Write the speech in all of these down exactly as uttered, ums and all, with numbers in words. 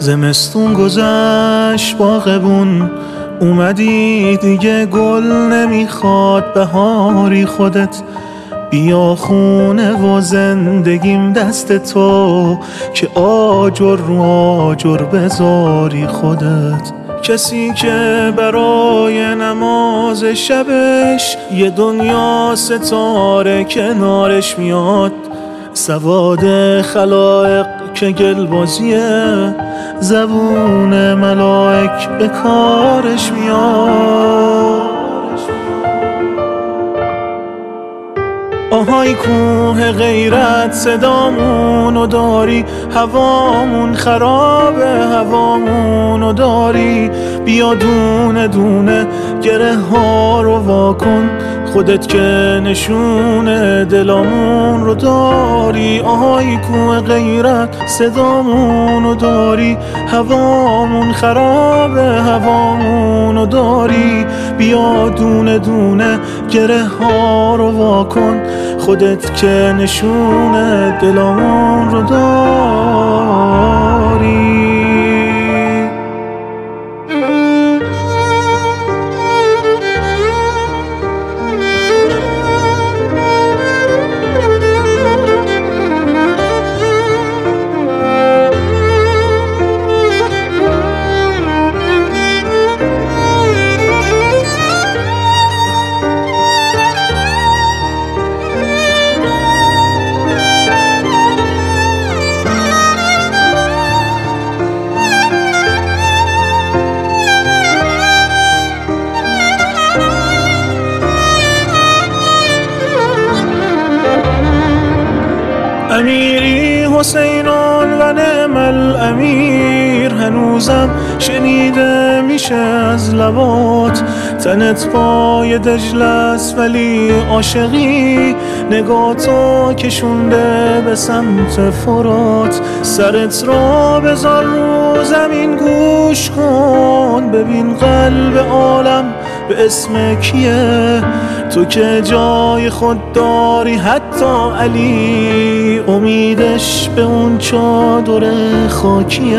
زمستون گذشت باغبون اومدی دیگه، گل نمیخواد بهاری خودت بیا خونه و زندگیم دست تو که آجر رو آجر بذاری خودت. کسی که برای نماز شبش یه دنیا ستاره کنارش میاد، سواد خلائق که گلبازیه زبون ملائک به کارش میاد. آهای کوه غیرت صدامونو داری، هوامون خرابه هوامونو داری، بیا دونه دونه گره ها رو واکن خودت که نشونه دلامون رو داری. آهای کوه غیرت صدامونو داری، هوامون خرابه هوامونو داری، بیا دونه دونه گره ها رو واکن خودت که نشونه دلامون رو داری. امیری حسینان و نعم الامیر، هنوزم شنیده میشه از لبات، تنت پای دجله است ولی عاشقی، نگاتو کشونده به سمت فرات، سرت را بذار رو زمین گوش کن ببین قلب عالم به اسم کیه، تو که جای خود داری حتی علی امیدش به اون چادر خاکیه.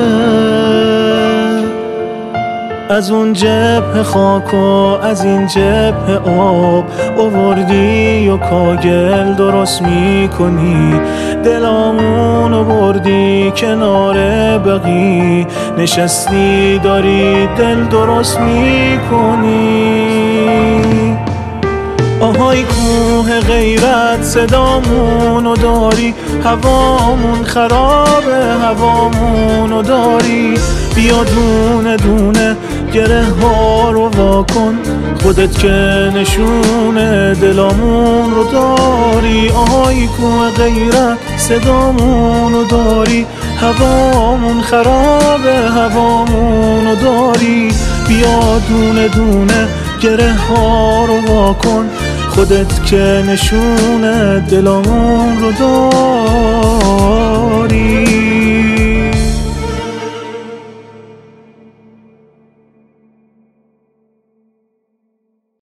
از اون جبه خاک و از این جبه آب آوردی و کاگل درست میکنی، دلامونو بردی کنار بقی نشستی داری دل درست میکنی. آهای کوه غیرت صدامونو داری، هوامون خرابه هوامونو داری، بیا دونه دونه گره ها رو واکن خودت که نشونه دلامون رو داری. آهای کوه غیرت صدامونو داری، هوامون خرابه هوامونو داری، بیا دونه دونه گره ها رو واکن خودت که نشونه دلامون رو داری.